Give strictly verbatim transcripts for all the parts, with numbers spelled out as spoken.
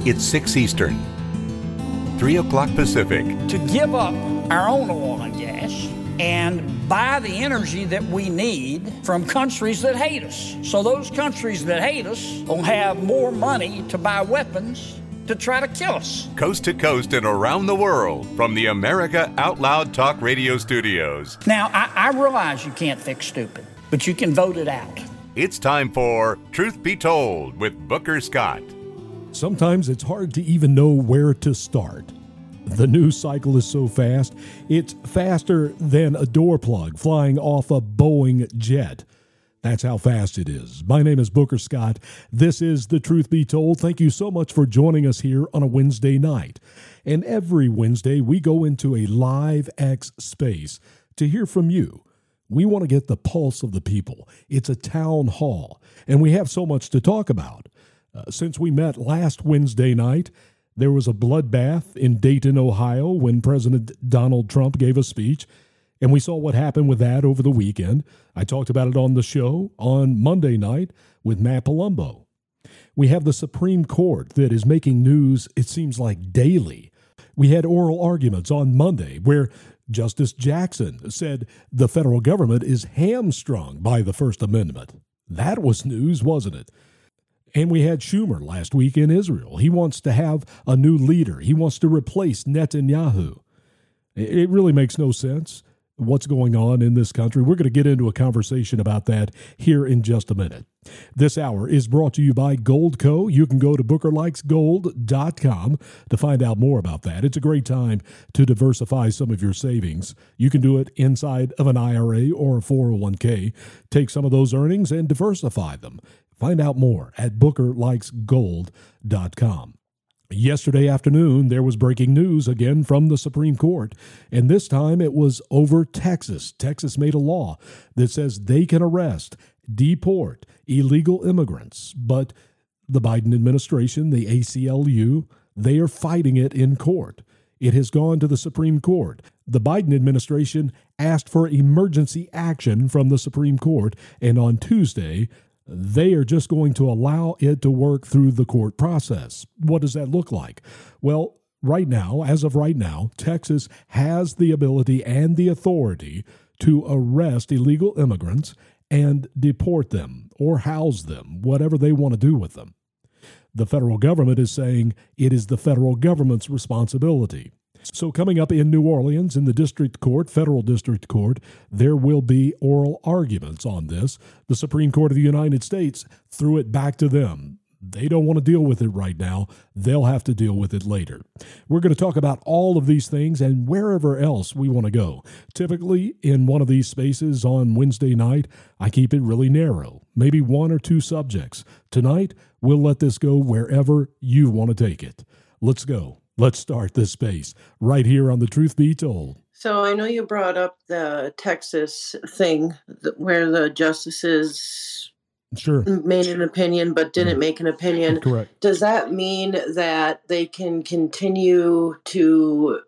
It's six Eastern, three o'clock Pacific. To give up our own oil and gas and buy the energy that we need from countries that hate us. So those countries that hate us will have more money to buy weapons to try to kill us. Coast to coast and around the world from the America Out Loud Talk Radio studios. Now, I, I realize you can't fix stupid, but you can vote it out. It's time for Truth Be Told with Booker Scott. Sometimes it's hard to even know where to start. The news cycle is so fast, it's faster than a door plug flying off a Boeing jet. That's how fast it is. My name is Booker Scott. This is The Truth Be Told. Thank you so much for joining us here on a Wednesday night. And every Wednesday, we go into a live X space to hear from you. We want to get the pulse of the people. It's a town hall, and we have so much to talk about. Uh, since we met last Wednesday night, there was a bloodbath in Dayton, Ohio, when President Donald Trump gave a speech, and we saw what happened with that over the weekend. I talked about it on the show on Monday night with Matt Palumbo. We have the Supreme Court that is making news, it seems like, daily. We had oral arguments on Monday where Justice Jackson said the federal government is hamstrung by the First Amendment. That was news, wasn't it? And we had Schumer last week in Israel. He wants to have a new leader. He wants to replace Netanyahu. It really makes no sense what's going on in this country. We're going to get into a conversation about that here in just a minute. This hour is brought to you by Goldco. You can go to booker likes gold dot com to find out more about that. It's a great time to diversify some of your savings. You can do it inside of an I R A or a four oh one k. Take some of those earnings and diversify them. Find out more at booker likes gold dot com. Yesterday afternoon, there was breaking news again from the Supreme Court, and this time it was over Texas. Texas made a law that says they can arrest, deport illegal immigrants, but the Biden administration, the A C L U, they are fighting it in court. It has gone to the Supreme Court. The Biden administration asked for emergency action from the Supreme Court, and on Tuesday, they are just going to allow it to work through the court process. What does that look like? Well, right now, as of right now, Texas has the ability and the authority to arrest illegal immigrants and deport them or house them, whatever they want to do with them. The federal government is saying it is the federal government's responsibility. So coming up in New Orleans in the district court, federal district court, there will be oral arguments on this. The Supreme Court of the United States threw it back to them. They don't want to deal with it right now. They'll have to deal with it later. We're going to talk about all of these things and wherever else we want to go. Typically, in one of these spaces on Wednesday night, I keep it really narrow, maybe one or two subjects. Tonight, we'll let this go wherever you want to take it. Let's go. Let's start this space right here on The Truth Be Told. So I know you brought up the Texas thing where the justices sure. made an opinion but didn't make an opinion. Correct. Does that mean that they can continue to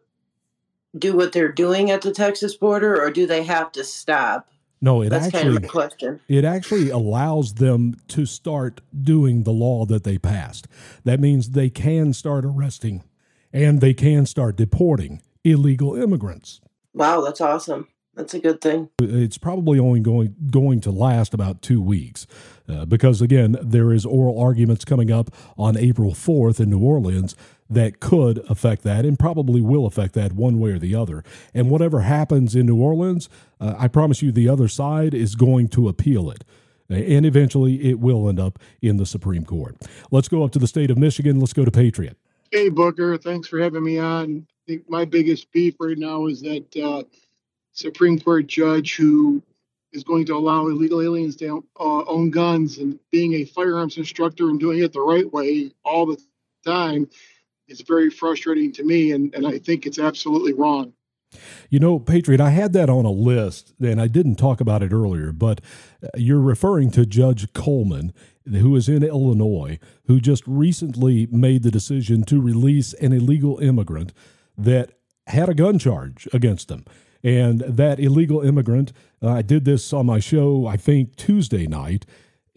do what they're doing at the Texas border, or do they have to stop? No, it That's actually, kind of a question. It actually allows them to start doing the law that they passed. That means they can start arresting and they can start deporting illegal immigrants. Wow, that's awesome. That's a good thing. It's probably only going going to last about two weeks uh, because, again, there is oral arguments coming up on April fourth in New Orleans that could affect that and probably will affect that one way or the other. And whatever happens in New Orleans, uh, I promise you the other side is going to appeal it. And eventually it will end up in the Supreme Court. Let's go up to the state of Michigan. Let's go to Patriot. Hey, Booker, thanks for having me on. I think my biggest beef right now is that uh, Supreme Court judge who is going to allow illegal aliens to uh, own guns, and being a firearms instructor and doing it the right way all the time is very frustrating to me, and, and I think it's absolutely wrong. You know, Patriot, I had that on a list, and I didn't talk about it earlier, but you're referring to Judge Coleman, who is in Illinois, who just recently made the decision to release an illegal immigrant that had a gun charge against him. And that illegal immigrant, uh, I did this on my show, I think, Tuesday night.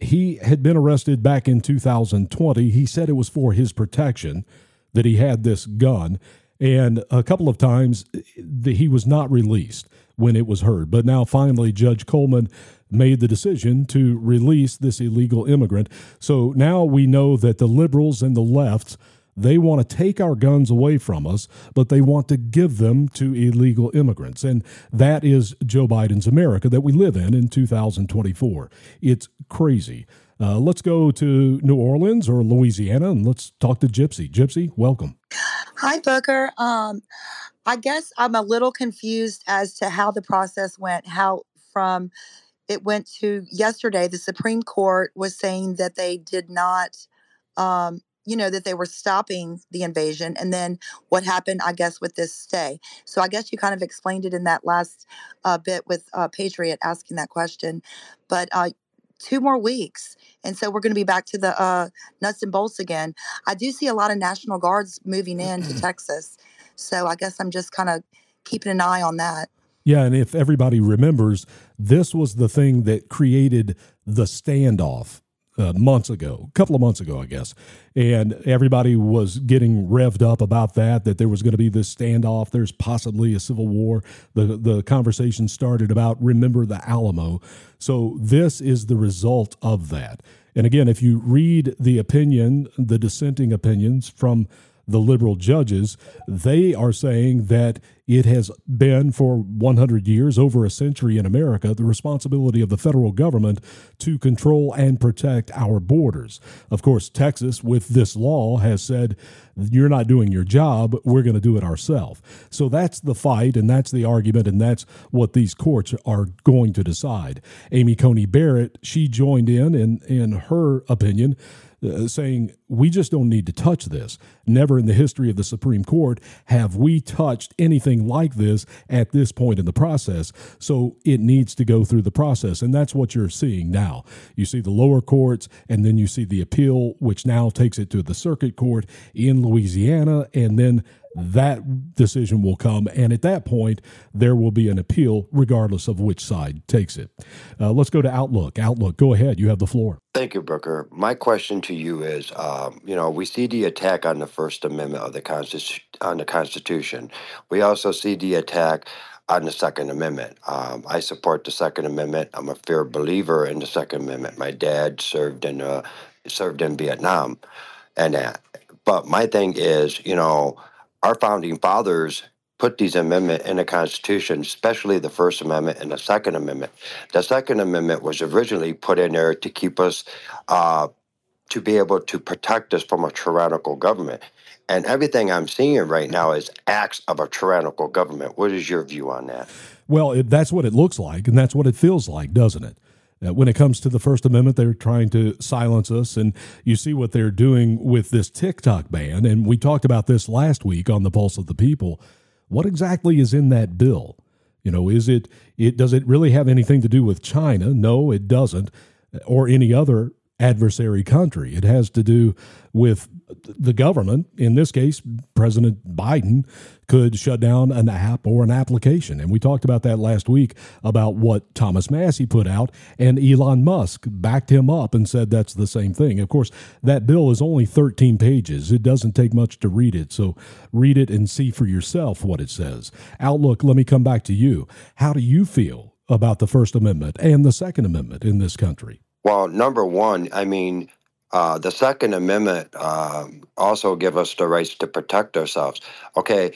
he had been arrested back in two thousand twenty. He said it was for his protection that he had this gun. And a couple of times the, he was not released when it was heard. But now finally Judge Coleman made the decision to release this illegal immigrant. So now we know that the liberals and the left, they want to take our guns away from us, but they want to give them to illegal immigrants. And that is Joe Biden's America that we live in in two thousand twenty-four. It's crazy. Uh, let's go to New Orleans or Louisiana, and let's talk to Gypsy. Gypsy, welcome. Hi, Booker. Um, I guess I'm a little confused as to how the process went, how from it went to yesterday, the Supreme Court was saying that they did not, um, you know, that they were stopping the invasion. And then what happened, I guess, with this stay. So I guess you kind of explained it in that last uh, bit with uh, Patriot asking that question. But uh, two more weeks. And so we're going to be back to the uh, nuts and bolts again. I do see a lot of National Guards moving into Texas. So I guess I'm just kind of keeping an eye on that. Yeah, and if everybody remembers, this was the thing that created the standoff uh, months ago, a couple of months ago, I guess. And everybody was getting revved up about that, that there was going to be this standoff. There's possibly a civil war. The, the conversation started about remember the Alamo. So this is the result of that. And again, if you read the opinion, the dissenting opinions from the liberal judges, they are saying that it has been for one hundred years, over a century in America, the responsibility of the federal government to control and protect our borders. Of course, Texas, with this law, has said, you're not doing your job, we're going to do it ourselves. So that's the fight, and that's the argument, and that's what these courts are going to decide. Amy Coney Barrett, she joined in, in, in her opinion, Uh, saying, we just don't need to touch this. Never in the history of the Supreme Court have we touched anything like this at this point in the process. So it needs to go through the process. And that's what you're seeing now. You see the lower courts, and then you see the appeal, which now takes it to the circuit court in Louisiana, and then that decision will come, and at that point, there will be an appeal regardless of which side takes it. Uh, let's go to Outlook. Outlook, go ahead. You have the floor. Thank you, Booker. My question to you is, um, you know, we see the attack on the First Amendment of the Constitu- on the Constitution. We also see the attack on the Second Amendment. Um, I support the Second Amendment. I'm a fair believer in the Second Amendment. My dad served in uh, served in Vietnam, and that. But my thing is, you know, our founding fathers put these amendments in the Constitution, especially the First Amendment and the Second Amendment. The Second Amendment was originally put in there to keep us, uh, to be able to protect us from a tyrannical government. And everything I'm seeing right now is acts of a tyrannical government. What is your view on that? Well, it, that's what it looks like, and that's what it feels like, doesn't it? Uh, when it comes to the First Amendment, they're trying to silence us, and you see what they're doing with this TikTok ban. And we talked about this last week on the Pulse of the People. What exactly is in that bill? You know, is it, it does it really have anything to do with China? No, it doesn't, or any other adversary country. It has to do with the government. In this case, President Biden could shut down an app or an application. And we talked about that last week about what Thomas Massie put out, and Elon Musk backed him up and said that's the same thing. Of course, that bill is only thirteen pages. It doesn't take much to read it. So read it and see for yourself what it says. Outlook, let me come back to you. How do you feel about the First Amendment and the Second Amendment in this country? Well, number one, I mean, uh, the Second Amendment um, also give us the rights to protect ourselves. Okay,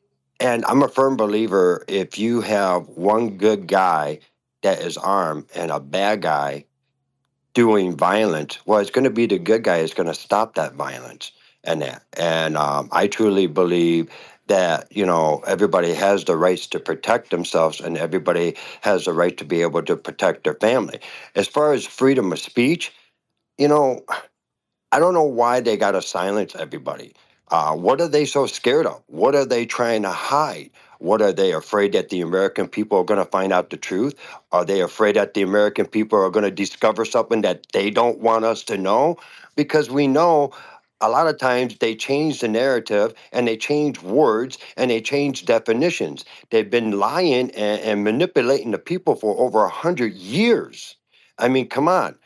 and I'm a firm believer if you have one good guy that is armed and a bad guy doing violence, well, it's going to be the good guy is going to stop that violence and that. And um, I truly believe that, you know, everybody has the rights to protect themselves, and everybody has the right to be able to protect their family. As far as freedom of speech, you know, I don't know why they got to silence everybody. Uh, what are they so scared of? What are they trying to hide? What are they afraid that the American people are going to find out the truth? Are they afraid that the American people are going to discover something that they don't want us to know? Because we know a lot of times they change the narrative, and they change words, and they change definitions. They've been lying and, and manipulating the people for over a hundred years. I mean, come on.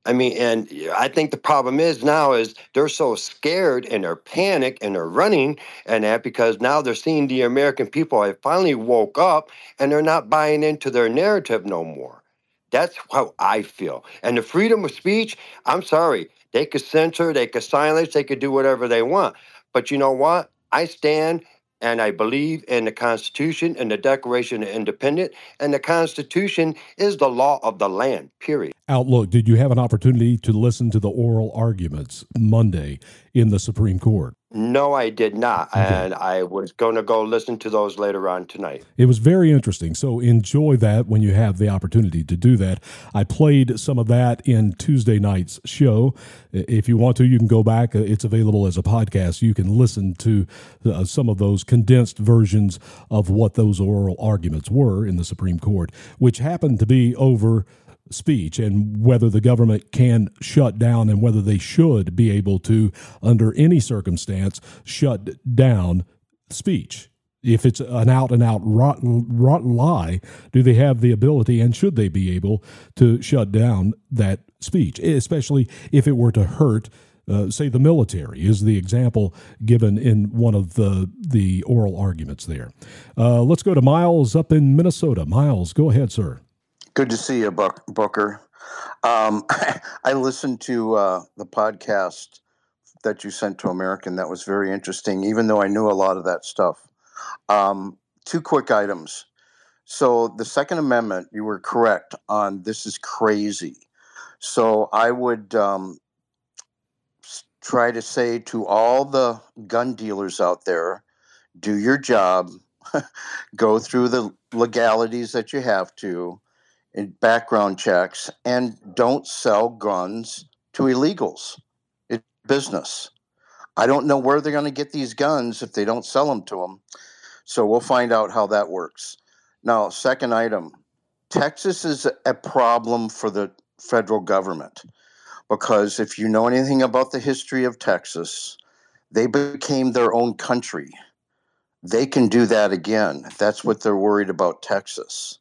I mean, and I think the problem is now is they're so scared and they're panicked and they're running and that because now they're seeing the American people have finally woke up and they're not buying into their narrative no more. That's how I feel. And the freedom of speech, I'm sorry, they could censor, they could silence, they could do whatever they want. But you know what? I stand and I believe in the Constitution and the Declaration of Independence. And the Constitution is the law of the land, period. Outlook, did you have an opportunity to listen to the oral arguments Monday in the Supreme Court? No, I did not. Okay. And I was going to go listen to those later on tonight. It was very interesting. So enjoy that when you have the opportunity to do that. I played some of that in Tuesday night's show. If you want to, you can go back. It's available as a podcast. You can listen to uh, some of those condensed versions of what those oral arguments were in the Supreme Court, which happened to be over speech and whether the government can shut down and whether they should be able to, under any circumstance, shut down speech. If it's an out-and-out rotten, rotten lie, do they have the ability and should they be able to shut down that speech, especially if it were to hurt, uh, say, the military, is the example given in one of the, the oral arguments there. Uh, let's go to Miles up in Minnesota. Miles, go ahead, sir. Good to see you, Buck, Booker. Um, I listened to uh, the podcast that you sent to American. That was very interesting, even though I knew a lot of that stuff. Um, two quick items. So the Second Amendment, you were correct on this is crazy. So I would um, try to say to all the gun dealers out there, do your job, go through the legalities that you have to, in background checks, and don't sell guns to illegals. It's business. I don't know where they're going to get these guns if they don't sell them to them. So we'll find out how that works. Now, second item, Texas is a problem for the federal government because if you know anything about the history of Texas, they became their own country. They can do that again. That's what they're worried about Texas.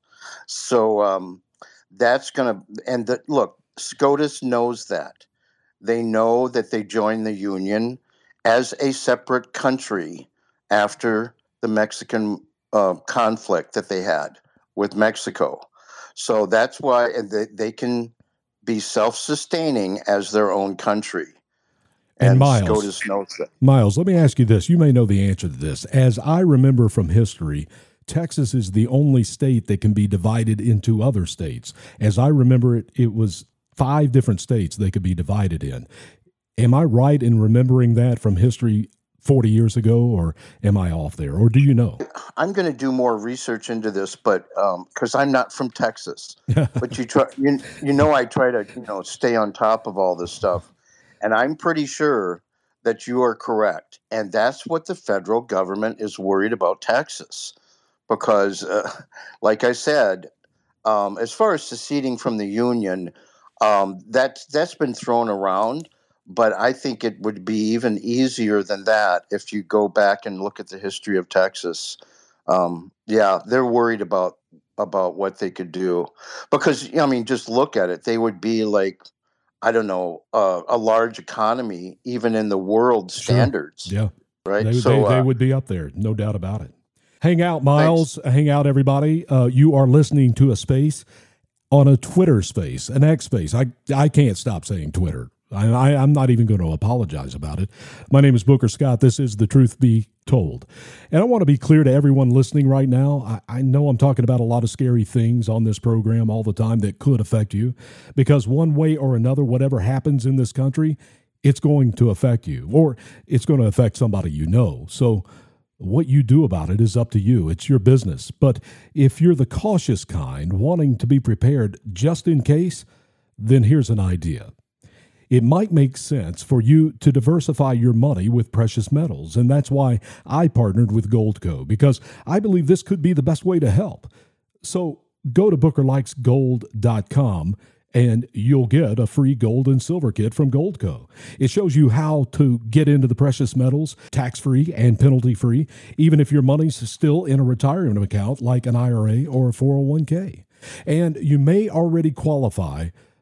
So um, that's going to, and the, look, SCOTUS knows that. They know that they joined the Union as a separate country after the Mexican uh, conflict that they had with Mexico. So that's why they, they can be self-sustaining as their own country. And, and Miles, SCOTUS knows that. Miles, let me ask you this. You may know the answer to this. As I remember from history, Texas is the only state that can be divided into other states. As I remember it, it was five different states they could be divided in. Am I right in remembering that from history forty years ago, or am I off there, or do you know? I'm going to do more research into this, but because um, I'm not from Texas, but you try, you, you know, I try to you know stay on top of all this stuff, and I'm pretty sure that you are correct, and that's what the federal government is worried about Texas. Because, uh, like I said, um, as far as seceding from the Union, um, that, that's been thrown around. But I think it would be even easier than that if you go back and look at the history of Texas. Um, yeah, they're worried about about what they could do. Because, I mean, just look at it. They would be like, I don't know, uh, a large economy, even in the world standards. Sure. Yeah. Right? They, so, they, they uh, would be up there, no doubt about it. Hang out, Miles. Thanks. Hang out, everybody. Uh, you are listening to a space on a Twitter space, an X space. I, I can't stop saying Twitter. I, I, I'm not even going to apologize about it. My name is Booker Scott. This is The Truth Be Told. And I want to be clear to everyone listening right now. I, I know I'm talking about a lot of scary things on this program all the time that could affect you, because one way or another, whatever happens in this country, it's going to affect you, or it's going to affect somebody you know. So what you do about it is up to you. It's your business. But if you're the cautious kind, wanting to be prepared just in case, then here's an idea. It might make sense for you to diversify your money with precious metals, and that's why I partnered with Goldco, because I believe this could be the best way to help. So go to booker likes gold dot com and you'll get a free gold and silver kit from Goldco. It shows you how to get into the precious metals tax-free and penalty-free, even if your money's still in a retirement account like an I R A or a four oh one k. And you may already qualify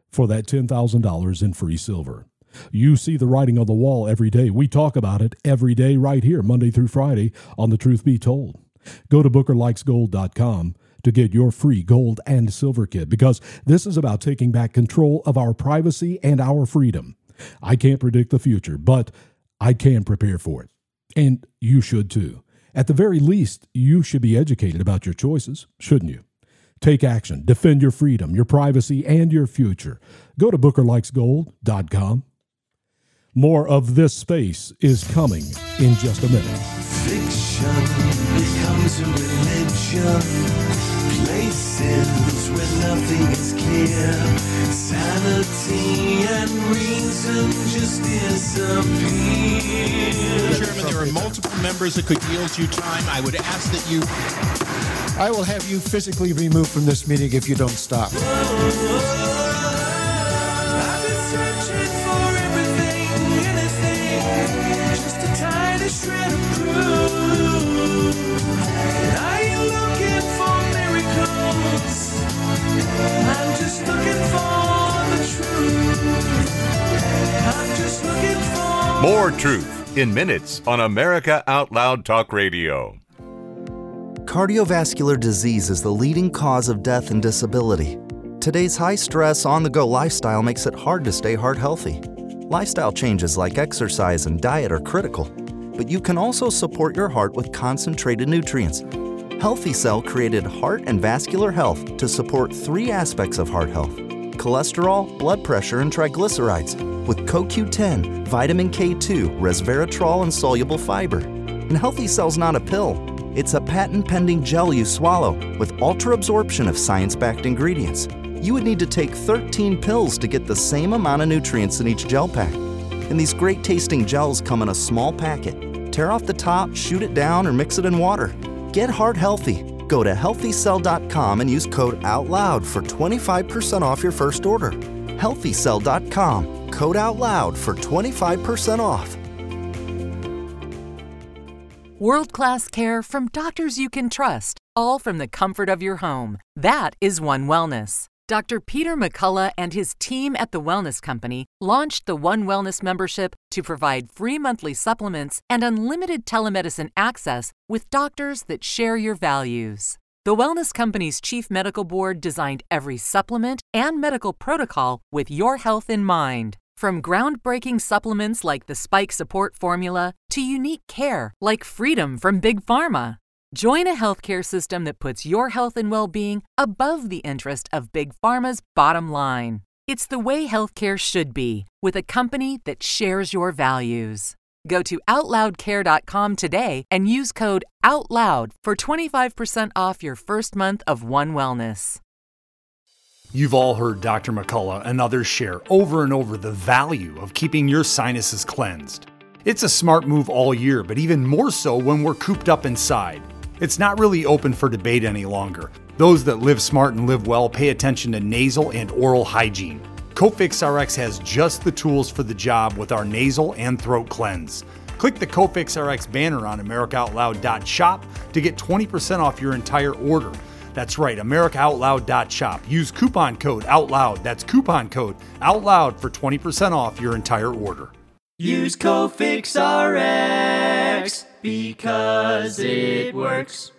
for that ten thousand dollars in free silver. You see the writing on the wall every day. We talk about it every day right here, Monday through Friday on The Truth Be Told. Go to booker likes gold dot com to get your free gold and silver kit, because this is about taking back control of our privacy and our freedom. I can't predict the future, but I can prepare for it. And you should too. At the very least, you should be educated about your choices, shouldn't you? Take action. Defend your freedom, your privacy, and your future. Go to booker likes gold dot com. More of this space is coming in just a minute. Fiction becomes a religion. Places where nothing is clear. Sanity and reason just disappear. Chairman, there are multiple members that could yield you time. I would ask that you... I will have you physically removed from this meeting if you don't stop. Shred of proof. Are you looking for miracles? I'm just looking for the truth. I'm just looking for more truth in minutes on America Out Loud Talk Radio. Cardiovascular disease is the leading cause of death and disability. Today's high-stress, on-the-go lifestyle makes it hard to stay heart healthy. Lifestyle changes like exercise and diet are critical, but you can also support your heart with concentrated nutrients. Healthy Cell created Heart and Vascular Health to support three aspects of heart health: cholesterol, blood pressure, and triglycerides, with C O Q ten, vitamin K two, resveratrol, and soluble fiber. And Healthy Cell's not a pill. It's a patent-pending gel you swallow with ultra-absorption of science-backed ingredients. You would need to take thirteen pills to get the same amount of nutrients in each gel pack. And these great-tasting gels come in a small packet. Tear off the top, shoot it down, or mix it in water. Get heart healthy. Go to healthy cell dot com and use code OUTLOUD for twenty-five percent off your first order. healthy cell dot com, code OUTLOUD for twenty-five percent off. World-class care from doctors you can trust, all from the comfort of your home. That is One Wellness. Doctor Peter McCullough and his team at The Wellness Company launched the One Wellness membership to provide free monthly supplements and unlimited telemedicine access with doctors that share your values. The Wellness Company's Chief Medical Board designed every supplement and medical protocol with your health in mind. From groundbreaking supplements like the Spike Support Formula to unique care like Freedom from Big Pharma. Join a healthcare system that puts your health and well-being above the interest of Big Pharma's bottom line. It's the way healthcare should be, with a company that shares your values. Go to out loud care dot com today and use code OUTLOUD for twenty-five percent off your first month of One Wellness. You've all heard Doctor McCullough and others share over and over the value of keeping your sinuses cleansed. It's a smart move all year, but even more so when we're cooped up inside. It's not really open for debate any longer. Those that live smart and live well pay attention to nasal and oral hygiene. Cofix R X has just the tools for the job with our nasal and throat cleanse. Click the Cofix R X banner on america out loud dot shop to get twenty percent off your entire order. That's right, america out loud dot shop. Use coupon code OUTLOUD. That's coupon code OUTLOUD for twenty percent off your entire order. Use Cofix R X because it works.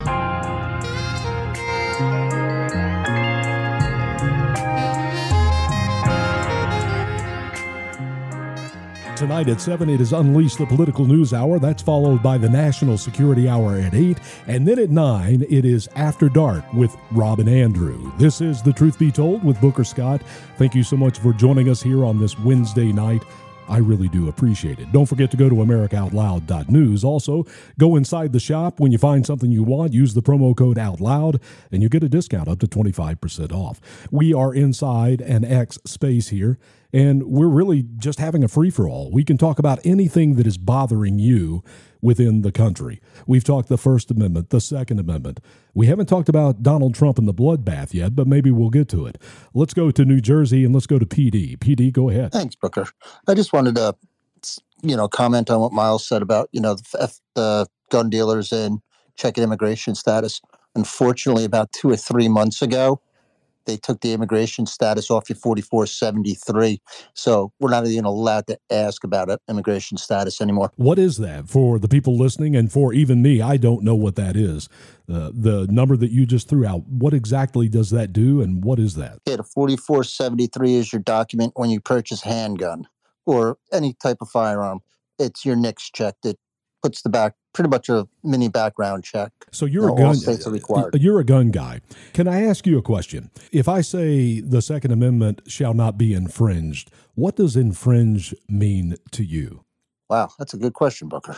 Tonight at seven, it is Unleash the Political News Hour. That's followed by the National Security Hour at eight. And then at nine, it is After Dark with Rob and Andrew. This is The Truth Be Told with Booker Scott. Thank you so much for joining us here on this Wednesday night. I really do appreciate it. Don't forget to go to america out loud dot news. Also, go inside the shop. When you find something you want, use the promo code OUTLOUD, and you get a discount up to twenty-five percent off. We are inside an X space here, and we're really just having a free-for-all. We can talk about anything that is bothering you within the country. We've talked the First Amendment, the Second Amendment. We haven't talked about Donald Trump and the bloodbath yet, but maybe we'll get to it. Let's go to New Jersey and let's go to P D. P D, go ahead. Thanks, Booker. I just wanted to, you know, comment on what Miles said about, you know, the, F, the gun dealers and checking immigration status. Unfortunately, about two or three months ago, they took the immigration status off your forty-four seventy-three. So we're not even allowed to ask about it, immigration status anymore. What is that for the people listening, and for even me? I don't know what that is. Uh, the number that you just threw out, what exactly does that do, and what is that? Yeah, the forty-four seventy-three is your document when you purchase a handgun or any type of firearm. It's your N I C S check that puts the back, pretty much a mini background check. So you're You know, a gun. all states are required. You're a gun guy. Can I ask you a question? If I say the Second Amendment shall not be infringed, what does infringe mean to you? Wow, that's a good question, Booker.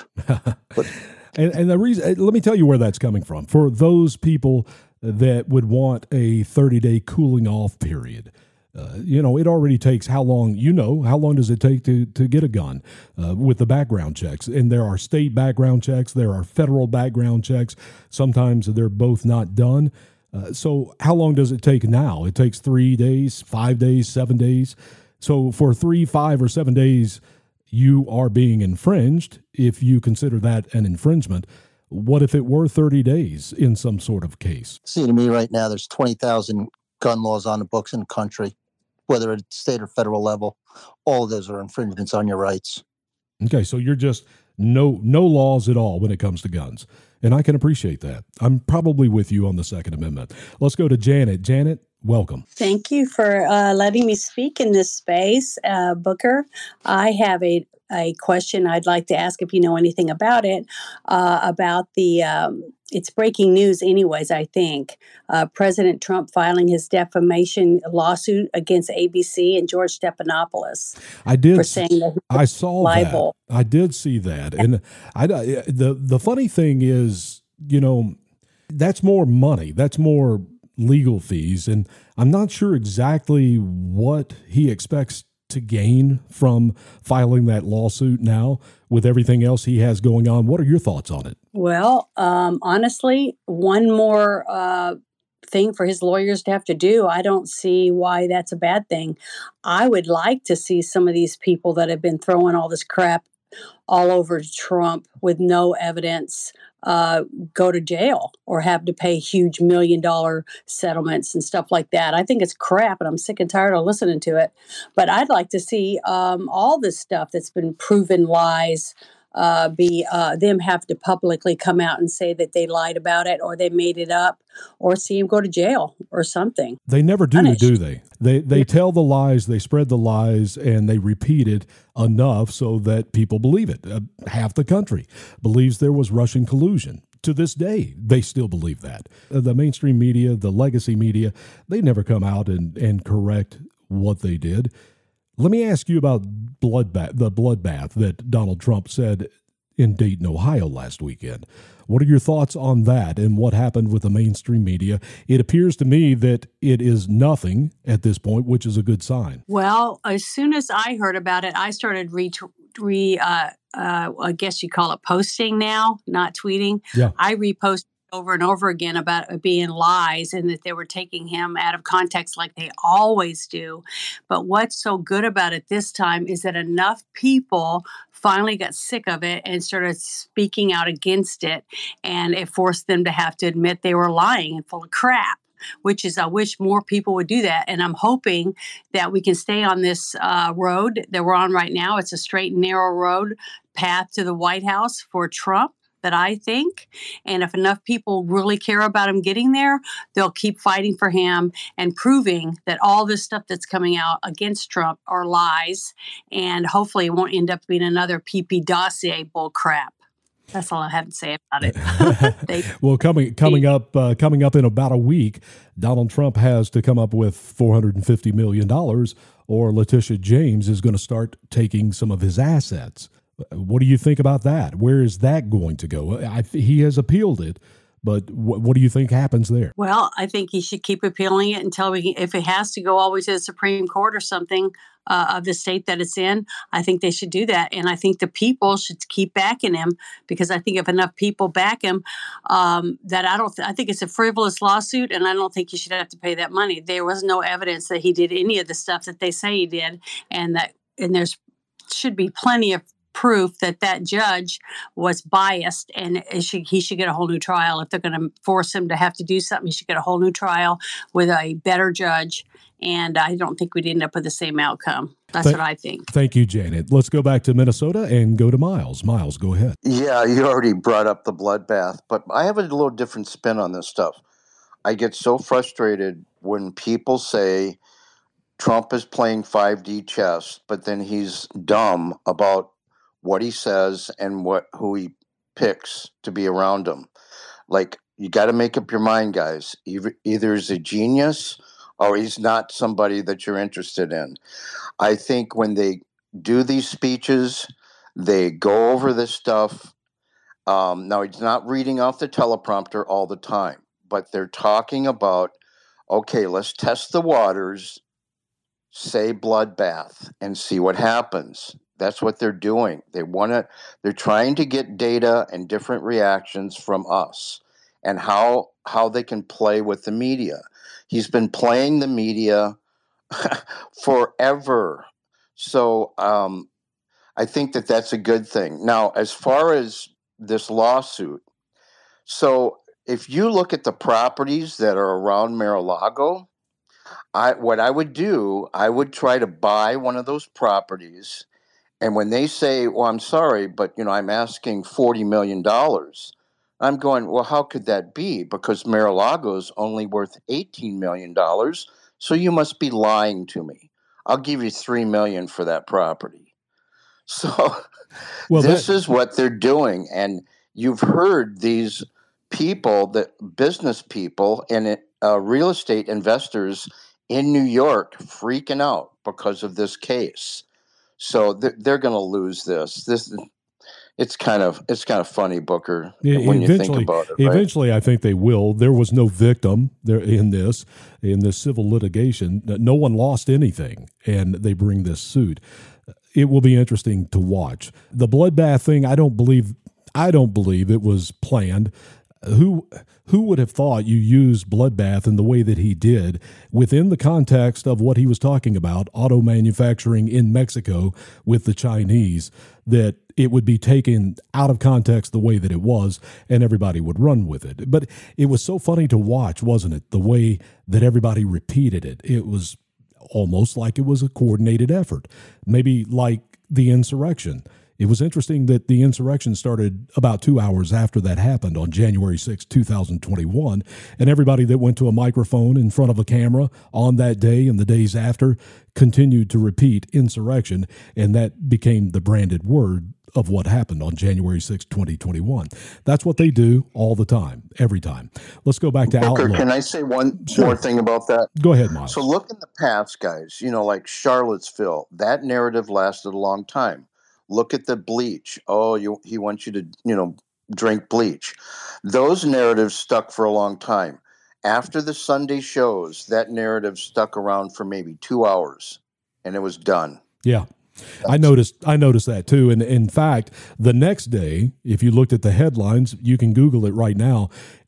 and, and the reason, let me tell you where that's coming from. For those people that would want a thirty-day cooling off period. Uh, you know, it already takes how long, you know, how long does it take to, to get a gun uh, with the background checks? And there are state background checks, there are federal background checks. Sometimes they're both not done. Uh, so how long does it take now? It takes three days, five days, seven days. So for three, five, or seven days, you are being infringed if you consider that an infringement. What if it were thirty days in some sort of case? See, to me right now, there's twenty thousand gun laws on the books in the country, whether it's state or federal level. All of those are infringements on your rights. Okay, so you're just no no laws at all when it comes to guns. And I can appreciate that. I'm probably with you on the Second Amendment. Let's go to Janet. Janet, welcome. Thank you for uh, letting me speak in this space, uh, Booker. I have a, a question I'd like to ask if you know anything about it, uh, about the, um, it's breaking news anyways, I think, uh, President Trump filing his defamation lawsuit against A B C and George Stephanopoulos. I did. For saying that I saw libel. that. I did see that. And I, the, the funny thing is, you know, that's more money. That's more legal fees. And I'm not sure exactly what he expects to gain from filing that lawsuit now with everything else he has going on. What are your thoughts on it? Well, um, honestly, one more uh, thing for his lawyers to have to do, I don't see why that's a bad thing. I would like to see some of these people that have been throwing all this crap all over Trump with no evidence uh, go to jail or have to pay huge million dollar settlements and stuff like that. I think it's crap, and I'm sick and tired of listening to it. But I'd like to see um, all this stuff that's been proven lies uh, be uh, them have to publicly come out and say that they lied about it or they made it up, or see him go to jail or something. They never do, Punished. do they? They they tell the lies, they spread the lies, and they repeat it enough so that people believe it. Uh, half the country believes there was Russian collusion. To this day, they still believe that. Uh, the mainstream media, the legacy media, they never come out and, and correct what they did. Let me ask you about bloodbath, the bloodbath that Donald Trump said in Dayton, Ohio last weekend. What are your thoughts on that and what happened with the mainstream media? It appears to me that it is nothing at this point, which is a good sign. Well, as soon as I heard about it, I started re, re uh, uh, I guess you call it posting now, not tweeting. Yeah. I reposted over and over again about it being lies and that they were taking him out of context like they always do. But what's so good about it this time is that enough people finally got sick of it and started speaking out against it, and it forced them to have to admit they were lying and full of crap, which is, I wish more people would do that. And I'm hoping that we can stay on this uh, road that we're on right now. It's a straight and narrow road path to the White House for Trump, that I think. And if enough people really care about him getting there, they'll keep fighting for him and proving that all this stuff that's coming out against Trump are lies. And hopefully it won't end up being another P P dossier bull crap. That's all I have to say about it. they, well, coming coming up uh, coming up in about a week, Donald Trump has to come up with four hundred fifty million dollars, or Letitia James is going to start taking some of his assets. What do you think about that? Where is that going to go? I, he has appealed it, but what, what do you think happens there? Well, I think he should keep appealing it until we, if it has to go all the way to the Supreme Court or something uh, of the state that it's in, I think they should do that. And I think the people should keep backing him, because I think if enough people back him, um, that I don't, th- I think it's a frivolous lawsuit, and I don't think he should have to pay that money. There was no evidence that he did any of the stuff that they say he did, and that, and there's should be plenty of proof that that judge was biased, and it should, he should get a whole new trial. If they're going to force him to have to do something, he should get a whole new trial with a better judge. And I don't think we'd end up with the same outcome. That's Th- what I think. Thank you, Janet. Let's go back to Minnesota and go to Miles. Miles, go ahead. Yeah, you already brought up the bloodbath, but I have a little different spin on this stuff. I get so frustrated when people say Trump is playing five D chess, but then he's dumb about what he says and what who he picks to be around him. Like, you got to make up your mind, guys. Either, either he's a genius or he's not somebody that you're interested in. I think when they do these speeches, they go over this stuff. Um, now, he's not reading off the teleprompter all the time, but they're talking about, okay, let's test the waters, say bloodbath, and see what happens. That's what they're doing. They want to, they're trying to get data and different reactions from us and how how they can play with the media. He's been playing the media forever. So um, I think that that's a good thing. Now, as far as this lawsuit, so if you look at the properties that are around Mar-a-Lago, I, what I would do, I would try to buy one of those properties. And when they say, well, I'm sorry, but, you know, I'm asking forty million dollars, I'm going, well, how could that be? Because Mar-a-Lago is only worth eighteen million dollars, so you must be lying to me. I'll give you three million dollars for that property. So well, this that- is what they're doing. And you've heard these people, that business people and uh, real estate investors in New York freaking out because of this case. So they're, they're going to lose this. This it's kind of it's kind of funny, Booker, Yeah, when you think eventually, about it. Right? eventually, I think they will. There was no victim there in this in this civil litigation. No one lost anything, and they bring this suit. It will be interesting to watch. The bloodbath thing, I don't believe. I don't believe it was planned. Who who would have thought you used bloodbath in the way that he did within the context of what he was talking about, auto manufacturing in Mexico with the Chinese, that it would be taken out of context the way that it was and everybody would run with it. But it was so funny to watch, wasn't it? The way that everybody repeated it. It was almost like it was a coordinated effort, maybe like the insurrection. It was interesting that the insurrection started about two hours after that happened on January sixth, two thousand twenty-one, and everybody that went to a microphone in front of a camera on that day and the days after continued to repeat insurrection, and that became the branded word of what happened on January sixth, twenty twenty-one. That's what they do all the time, every time. Let's go back to Booker, Outlook. can I say one Sure. more thing about that? Go ahead, Miles. So look in the past, guys, you know, like Charlottesville, that narrative lasted a long time. Look at the bleach. Oh, you, he wants you to, you know, drink bleach. Those narratives stuck for a long time. After the Sunday shows, that narrative stuck around for maybe two hours, and it was done. Yeah. I noticed I noticed that too. And in fact, the next day, if you looked at the headlines, you can Google it right now,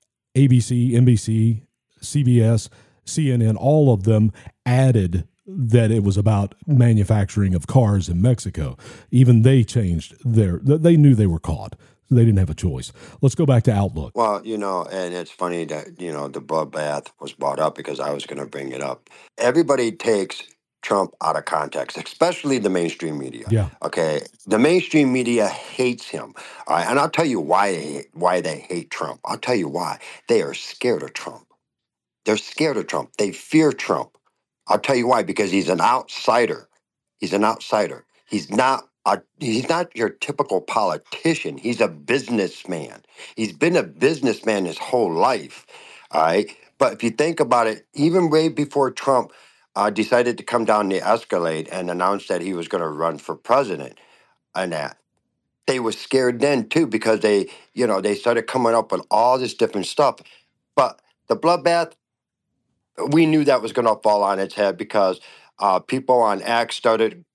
A B C, N B C, C B S, C N N, all of them added that it was about manufacturing of cars in Mexico. Even they changed their, they knew they were caught. So they didn't have a choice. Let's go back to Outlook. Well, you know, and it's funny that, you know, the bloodbath was brought up because I was going to bring it up. Everybody takes Trump out of context, especially the mainstream media. Yeah. Okay. The mainstream media hates him. All right. And I'll tell you why they hate, why they hate Trump. I'll tell you why. They are scared of Trump. They're scared of Trump. They fear Trump. I'll tell you why, because he's an outsider. He's an outsider. He's not a, he's not your typical politician. He's a businessman. He's been a businessman his whole life. All right. But if you think about it, even way before Trump uh, decided to come down the escalade and announce that he was going to run for president and that, they were scared then too, because they, you know, they started coming up with all this different stuff. But the bloodbath, we knew that was going to fall on its head because uh, people on X started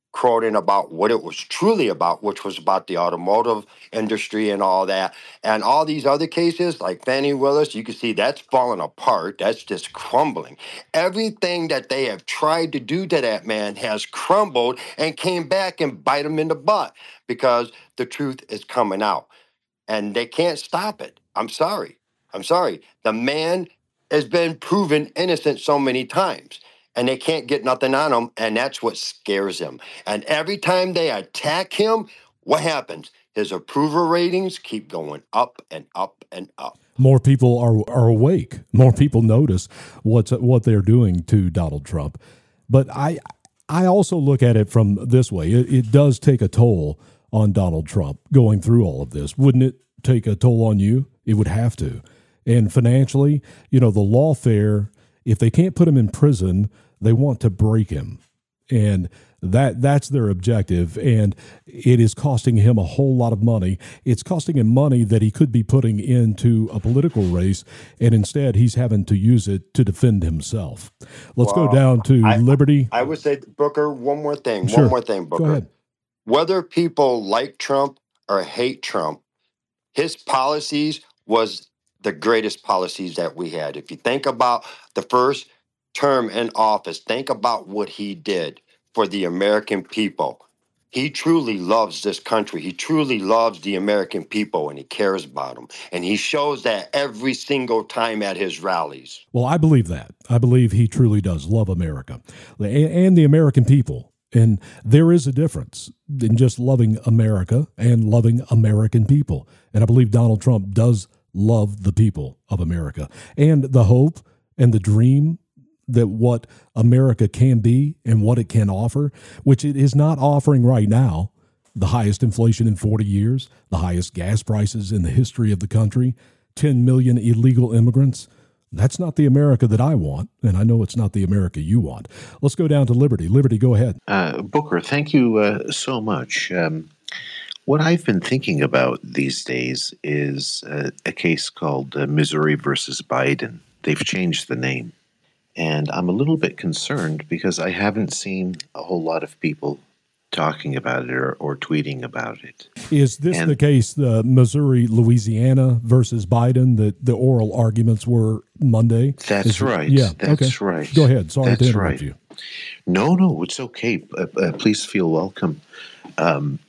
quoting about what it was truly about, which was about the automotive industry and all that. And all these other cases, like Fannie Willis, you can see that's falling apart. That's just crumbling. Everything that they have tried to do to that man has crumbled and came back and bite him in the butt because the truth is coming out. And they can't stop it. I'm sorry. I'm sorry. The man has been proven innocent so many times. And they can't get nothing on him, and that's what scares him. And every time they attack him, what happens? His approval ratings keep going up and up and up. More people are are awake. More people notice what's what they're doing to Donald Trump. But I I also look at it from this way. It, it does take a toll on Donald Trump going through all of this. Wouldn't it take a toll on you? It would have to. And financially, you know, the lawfare, if they can't put him in prison, they want to break him. And that that's their objective. And it is costing him a whole lot of money. It's costing him money that he could be putting into a political race. And instead, he's having to use it to defend himself. Let's well, go down to I, Liberty. I would say, Booker, one more thing. Sure. One more thing, Booker. Go ahead. Whether people like Trump or hate Trump, his policies was the greatest policies that we had. If you think about the first term in office, think about what he did for the American people. He truly loves this country. He truly loves the American people, and he cares about them. And he shows that every single time at his rallies. Well, I believe that. I believe he truly does love America and the American people. And there is a difference in just loving America and loving American people. And I believe Donald Trump does love the people of America and the hope and the dream that what America can be and what it can offer, which it is not offering right now. The highest inflation in forty years, the highest gas prices in the history of the country, ten million illegal immigrants. That's not the America that I want, and I know it's not the America you want. Let's go down to Liberty. Liberty, go ahead. Uh, Booker, thank you uh, so much. Um, what I've been thinking about these days is uh, a case called uh, Missouri versus Biden. They've changed the name. And I'm a little bit concerned because I haven't seen a whole lot of people talking about it or, or tweeting about it. Is this and, the case, the Missouri, Louisiana versus Biden, that the oral arguments were Monday? That's Is, right. Yeah, that's okay. right. Go ahead. Sorry that's to interrupt right. you. No, no, it's okay. Uh, uh, please feel welcome. Um,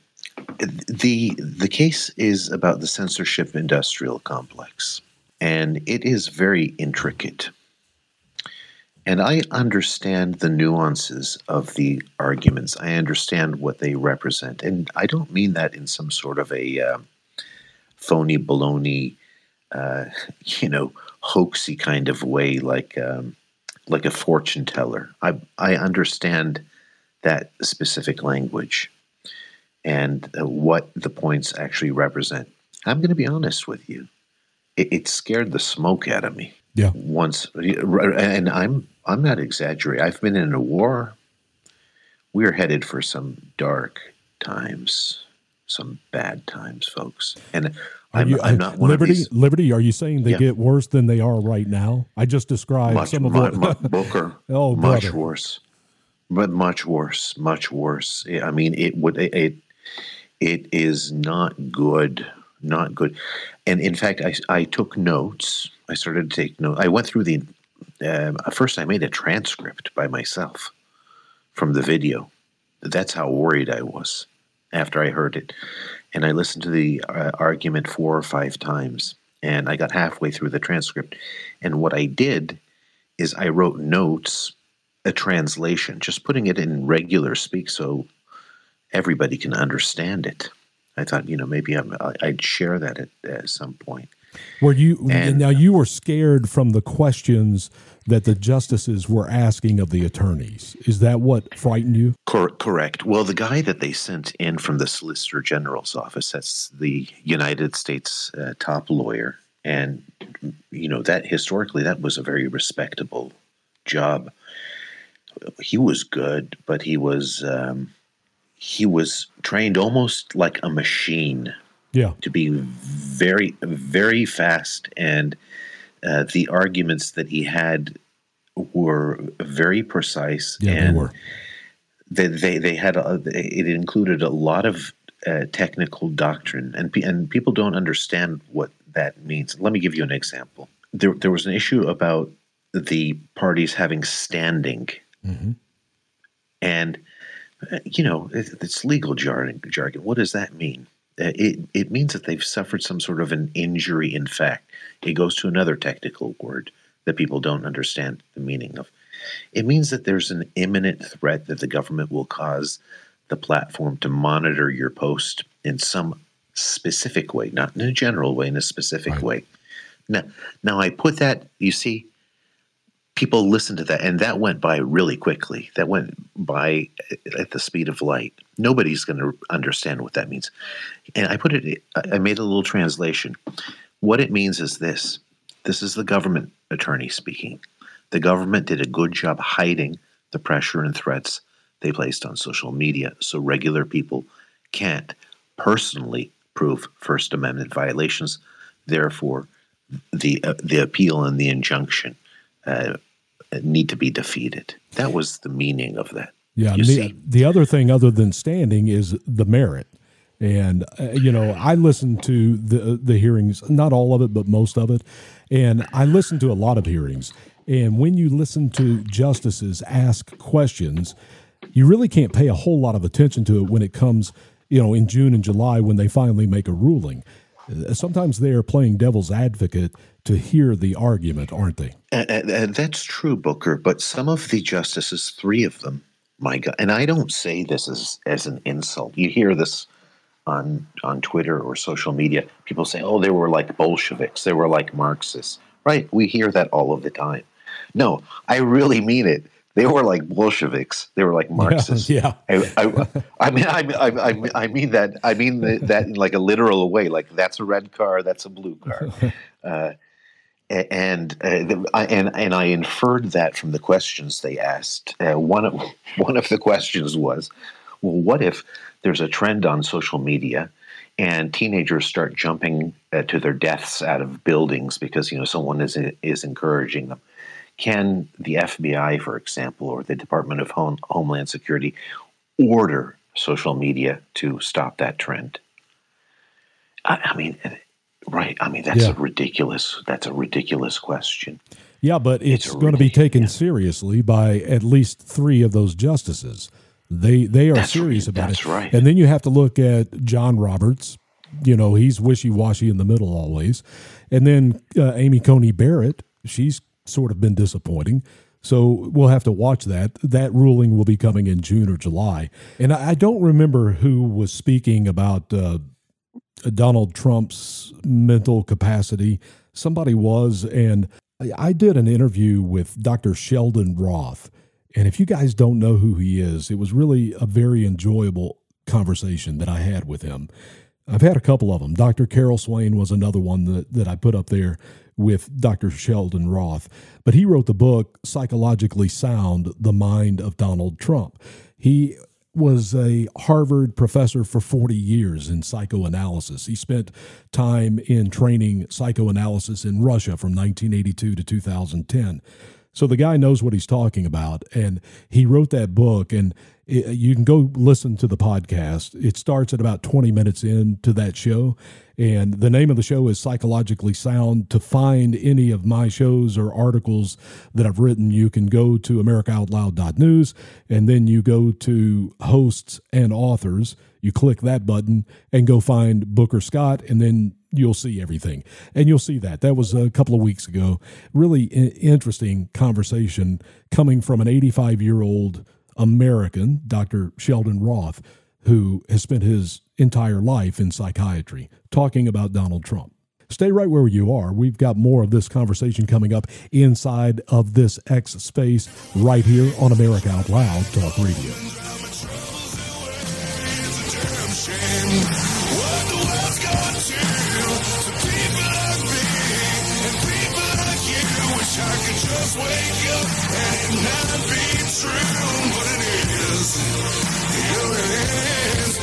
the the case is about the censorship industrial complex, and it is very intricate. And I understand the nuances of the arguments. I understand what they represent. And I don't mean that in some sort of a uh, phony, baloney, uh, you know, hoaxy kind of way, like um, like a fortune teller. I, I understand that specific language and uh, what the points actually represent. I'm going to be honest with you. It, it scared the smoke out of me. Yeah. Once, and I'm I'm not exaggerating. I've been in a war. We're headed for some dark times, some bad times, folks. And I'm, you, I'm not one Liberty, of these. Liberty, are you saying they Yeah. get worse than they are right now? I just described Much, some of mu- what mu- Booker. Oh, much brother. worse, but much worse, much worse. I mean, it would it it, it is not good, not good. And in fact, I I took notes. I started to take notes. I went through the. Um, first, I made a transcript by myself from the video. That's how worried I was after I heard it. And I listened to the uh, argument four or five times. And I got halfway through the transcript. And what I did is I wrote notes, a translation, just putting it in regular speak so everybody can understand it. I thought, you know, maybe I'm, I'd share that at, at some point. Were you And- now you were scared from the questions that the justices were asking of the attorneys? Is that what frightened you? Cor- correct. Well, the guy that they sent in from the Solicitor General's office, that's the United States uh, top lawyer. And, you know, that historically, that was a very respectable job. He was good, but he was um, he was trained almost like a machine. Yeah. To be very, very fast. And uh, the arguments that he had were very precise. Yeah, and they were. they they, they had a, it included a lot of uh, technical doctrine, and and people don't understand what that means. Let me give you an example. There there was an issue about the parties having standing, mm-hmm. and uh, you know it, it's legal jargon. Jargon. What does that mean? Uh, it it means that they've suffered some sort of an injury in fact. It goes to another technical word that people don't understand the meaning of. It means that there's an imminent threat that the government will cause the platform to monitor your post in some specific way, not in a general way, in a specific right. way. Now, now I put that, you see, people listen to that, and that went by really quickly. That went by at the speed of light. Nobody's going to understand what that means. And I put it, I made a little translation. What it means is this. This is the government attorney speaking. The government did a good job hiding the pressure and threats they placed on social media, so regular people can't personally prove First Amendment violations. Therefore, the uh, the appeal and the injunction uh, need to be defeated. That was the meaning of that. Yeah. You the, see? the other thing, other than standing, is the merit. And, uh, you know, I listened to the the hearings, not all of it, but most of it. And I listened to a lot of hearings. And when you listen to justices ask questions, you really can't pay a whole lot of attention to it when it comes, you know, in June and July when they finally make a ruling. Uh, sometimes they are playing devil's advocate to hear the argument, aren't they? And, and, and that's true, Booker. But some of the justices, three of them, my God, and I don't say this as, as an insult. You hear this on on Twitter or social media. People say, oh, they were like Bolsheviks. They were like Marxists. Right? We hear that all of the time. No, I really mean it. They were like Bolsheviks. They were like Marxists. Yeah. yeah. I, I, I mean, I, I, I mean that. I mean that in like a literal way. Like that's a red car. That's a blue car. Uh, and uh, and and I inferred that from the questions they asked. Uh, one of one of the questions was, well, what if there's a trend on social media and teenagers start jumping uh, to their deaths out of buildings because, you know, someone is is encouraging them? Can the F B I, for example, or the Department of Home, Homeland Security order social media to stop that trend? I, I mean, right? I mean, that's yeah. a ridiculous. That's a ridiculous question. Yeah, but it's, it's going to be taken seriously by at least three of those justices. They they are that's serious right, about that's it. Right. And then you have to look at John Roberts. You know, he's wishy-washy in the middle always. And then uh, Amy Coney Barrett, she's sort of been disappointing. So we'll have to watch that. That ruling will be coming in June or July. And I, I don't remember who was speaking about uh, Donald Trump's mental capacity. Somebody was, and I, I did an interview with Doctor Sheldon Roth. And if you guys don't know who he is, it was really a very enjoyable conversation that I had with him. I've had a couple of them. Doctor Carol Swain was another one that, that I put up there with Doctor Sheldon Roth. But he wrote the book, Psychologically Sound, The Mind of Donald Trump. He was a Harvard professor for forty years in psychoanalysis. He spent time in training psychoanalysis in Russia from nineteen eighty-two to two thousand ten. So the guy knows what he's talking about, and he wrote that book, and it, you can go listen to the podcast. It starts at about twenty minutes into that show, and the name of the show is Psychologically Sound. To find any of my shows or articles that I've written, you can go to america out loud dot news, and then you go to hosts and authors. You click that button and go find Booker Scott, and then you'll see everything. And you'll see that. That was a couple of weeks ago. Really I- interesting conversation coming from an eighty-five-year-old American, Doctor Sheldon Roth, who has spent his entire life in psychiatry, talking about Donald Trump. Stay right where you are. We've got more of this conversation coming up inside of this X space right here on America Out Loud Talk Radio. Just wake up and not be true, but it is, here it is,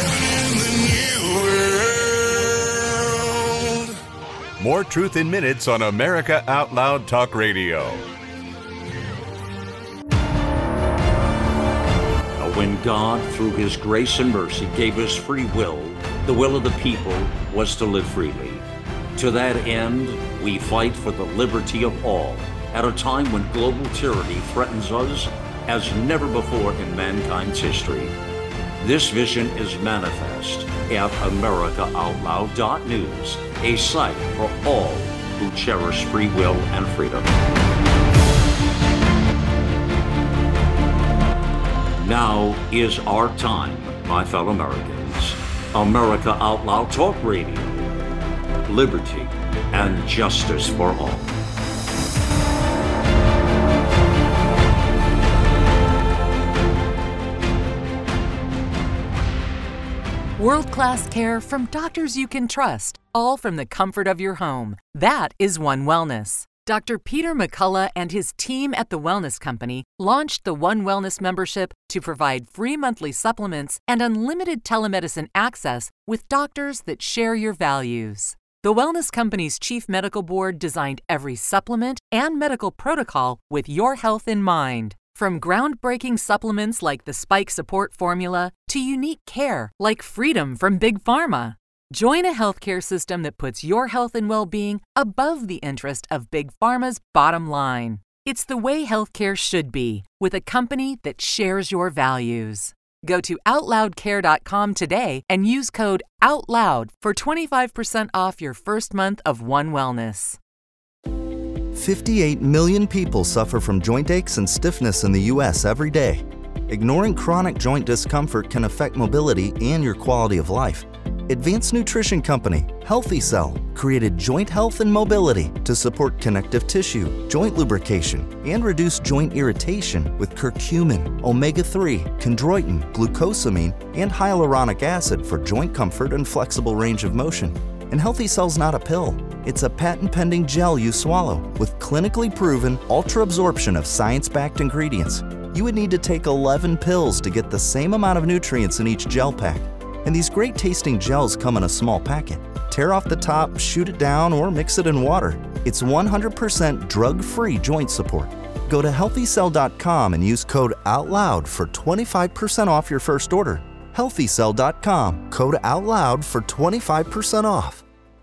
living in the new world. More Truth in Minutes on America Out Loud Talk Radio. when God, through his grace and mercy, gave us free will, the will of the people was to live freely. To that end, we fight for the liberty of all at a time when global tyranny threatens us as never before in mankind's history. This vision is manifest at America Out Loud dot news, a site for all who cherish free will and freedom. Now is our time, my fellow Americans. America Out Loud Talk Radio. Liberty and justice for all. World-class care from doctors you can trust, all from the comfort of your home. That is One Wellness. Doctor Peter McCullough and his team at The Wellness Company launched the One Wellness membership to provide free monthly supplements and unlimited telemedicine access with doctors that share your values. The Wellness Company's Chief Medical Board designed every supplement and medical protocol with your health in mind. From groundbreaking supplements like the Spike Support Formula to unique care like Freedom from Big Pharma. Join a healthcare system that puts your health and well-being above the interest of Big Pharma's bottom line. It's the way healthcare should be, with a company that shares your values. Go to out loud care dot com today and use code OUTLOUD for twenty-five percent off your first month of One Wellness. fifty-eight million people suffer from joint aches and stiffness in the U S every day. Ignoring chronic joint discomfort can affect mobility and your quality of life. Advanced Nutrition Company, Healthy Cell, created Joint Health and Mobility to support connective tissue, joint lubrication, and reduce joint irritation with curcumin, omega three, chondroitin, glucosamine, and hyaluronic acid for joint comfort and flexible range of motion. And Healthy Cell's not a pill. It's a patent-pending gel you swallow with clinically proven ultra-absorption of science-backed ingredients. You would need to take eleven pills to get the same amount of nutrients in each gel pack. And these great-tasting gels come in a small packet. Tear off the top, shoot it down, or mix it in water. It's one hundred percent drug-free joint support. Go to healthy cell dot com and use code OUTLOUD for twenty-five percent off your first order. healthy cell dot com, code OUTLOUD for twenty-five percent off.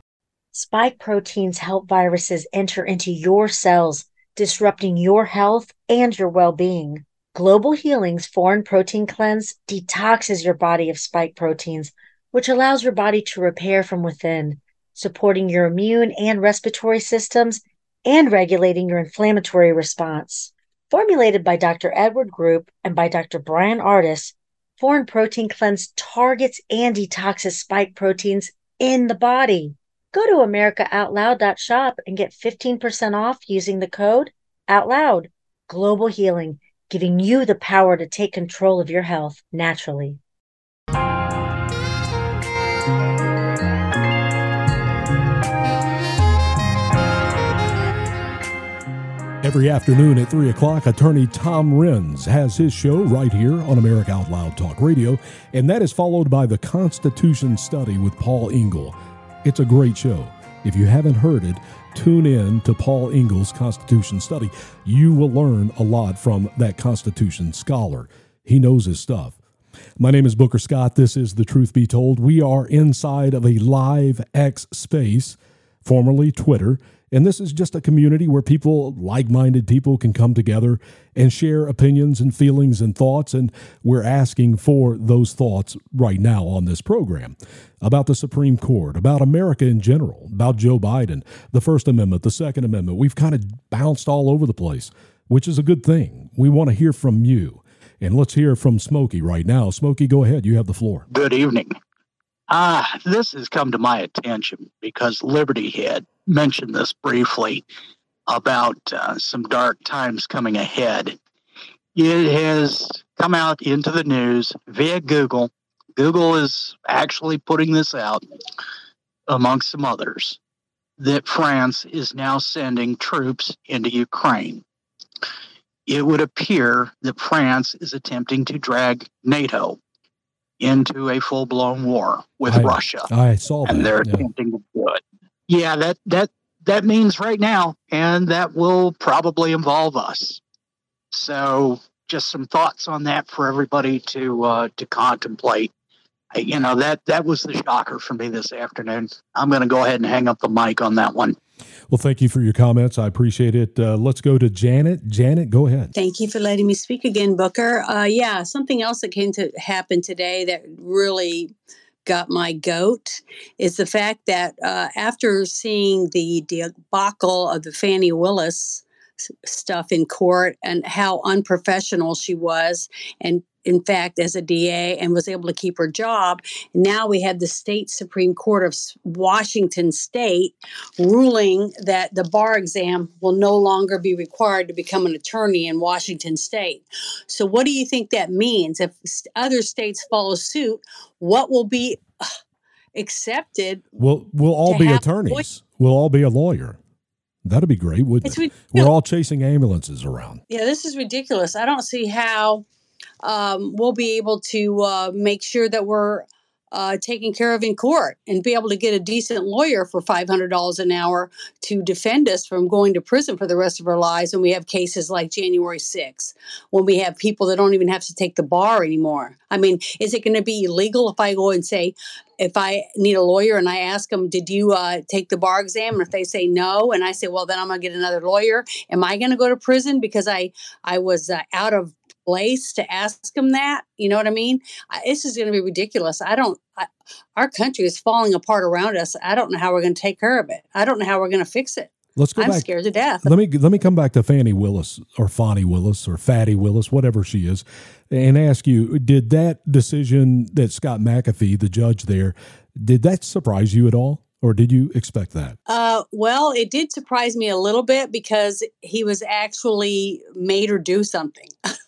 Spike proteins help viruses enter into your cells, disrupting your health and your well-being. Global Healing's Foreign Protein Cleanse detoxes your body of spike proteins, which allows your body to repair from within, supporting your immune and respiratory systems and regulating your inflammatory response. Formulated by Doctor Edward Group and by Doctor Brian Ardis, Foreign Protein Cleanse targets and detoxes spike proteins in the body. Go to america out loud dot shop and get fifteen percent off using the code OUTLOUD. Global Healing, giving you the power to take control of your health naturally. Every afternoon at three o'clock, attorney Tom Renz has his show right here on America Out Loud Talk Radio, and that is followed by the Constitution Study with Paul Engel. It's a great show. If you haven't heard it, tune in to Paul Engel's Constitution Study. You will learn a lot from that Constitution scholar. He knows his stuff. My name is Booker Scott. This is The Truth Be Told. We are inside of a live X space, formerly Twitter, and this is just a community where people, like-minded people, can come together and share opinions and feelings and thoughts, and we're asking for those thoughts right now on this program about the Supreme Court, about America in general, about Joe Biden, the First Amendment, the Second Amendment. We've kind of bounced all over the place, which is a good thing. We want to hear from you, and let's hear from Smokey right now. Smokey, go ahead. You have the floor. Good evening. Ah, this has come to my attention because Liberty had mentioned this briefly about uh, some dark times coming ahead. It has come out into the news via Google. Google is actually putting this out, amongst some others, that France is now sending troops into Ukraine. It would appear that France is attempting to drag NATO into a full-blown war with I, Russia. I saw that. And they're yeah. attempting to do it. Yeah, that, that, that means right now, and that will probably involve us. So just some thoughts on that for everybody to uh, to contemplate. I, you know, that that was the shocker for me this afternoon. I'm going to go ahead and hang up the mic on that one. Well, thank you for your comments. I appreciate it. Uh, let's go to Janet. Janet, go ahead. Thank you for letting me speak again, Booker. Uh, yeah, something else that came to happen today that really got my goat is the fact that uh, after seeing the debacle of the Fannie Willis stuff in court and how unprofessional she was, and in fact, as a D A, and was able to keep her job. Now we have the state Supreme Court of Washington State ruling that the bar exam will no longer be required to become an attorney in Washington State. So what do you think that means? If other states follow suit, what will be uh, accepted? We'll, we'll all be attorneys. We'll all be a lawyer. That'd be great, wouldn't It's it? ridiculous. We're all chasing ambulances around. Yeah, this is ridiculous. I don't see how um, we'll be able to uh, make sure that we're uh, taken care of in court and be able to get a decent lawyer for five hundred dollars an hour to defend us from going to prison for the rest of our lives when we have cases like January sixth, when we have people that don't even have to take the bar anymore. I mean, is it going to be illegal if I go and say, if I need a lawyer and I ask them, did you uh, take the bar exam? And if they say no, and I say, well, then I'm going to get another lawyer. Am I going to go to prison because I, I was uh, out of place to ask them that? You know what I mean? I, this is going to be ridiculous. I don't, I, our country is falling apart around us. I don't know how we're going to take care of it. I don't know how we're going to fix it. Let's go I'm back. scared to death. Let me let me come back to Fannie Willis or Fonnie Willis or Fatty Willis, whatever she is, and ask you: did that decision that Scott McAfee, the judge there, did that surprise you at all, or did you expect that? Uh, well, it did surprise me a little bit because he was actually made her do something.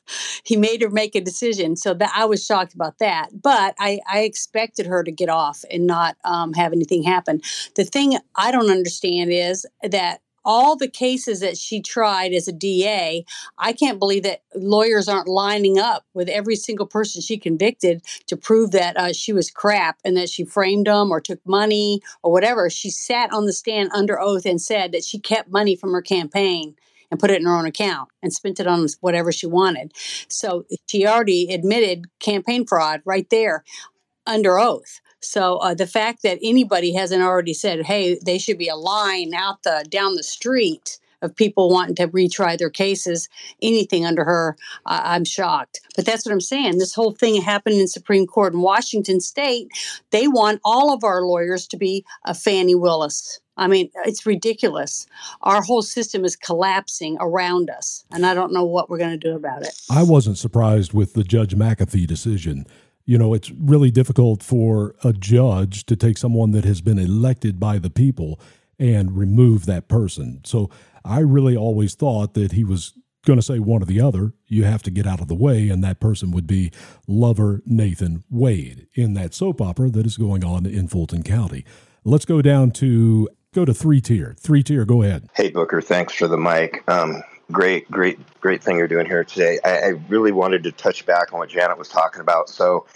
He made her make a decision. So that I was shocked about that. But I, I expected her to get off and not um, have anything happen. The thing I don't understand is that all the cases that she tried as a D A, I can't believe that lawyers aren't lining up with every single person she convicted to prove that uh, she was crap and that she framed them or took money or whatever. She sat on the stand under oath and said that she kept money from her campaign and put it in her own account and spent it on whatever she wanted. So she already admitted campaign fraud right there under oath. So uh, the fact that anybody hasn't already said, hey, they should be a line out the down the street of people wanting to retry their cases, anything under her, uh, I'm shocked. But that's what I'm saying. This whole thing happened in Supreme Court in Washington State. They want all of our lawyers to be a Fannie Willis. I mean, it's ridiculous. Our whole system is collapsing around us, and I don't know what we're going to do about it. I wasn't surprised with the Judge McAfee decision. You know, it's really difficult for a judge to take someone that has been elected by the people and remove that person. So I really always thought that he was going to say one or the other. You have to get out of the way, and that person would be Lover Nathan Wade in that soap opera that is going on in Fulton County. Let's go down to go to three tier. Three tier, go ahead. Hey, Booker, thanks for the mic. Um, great, great, great thing you're doing here today. I, I really wanted to touch back on what Janet was talking about. So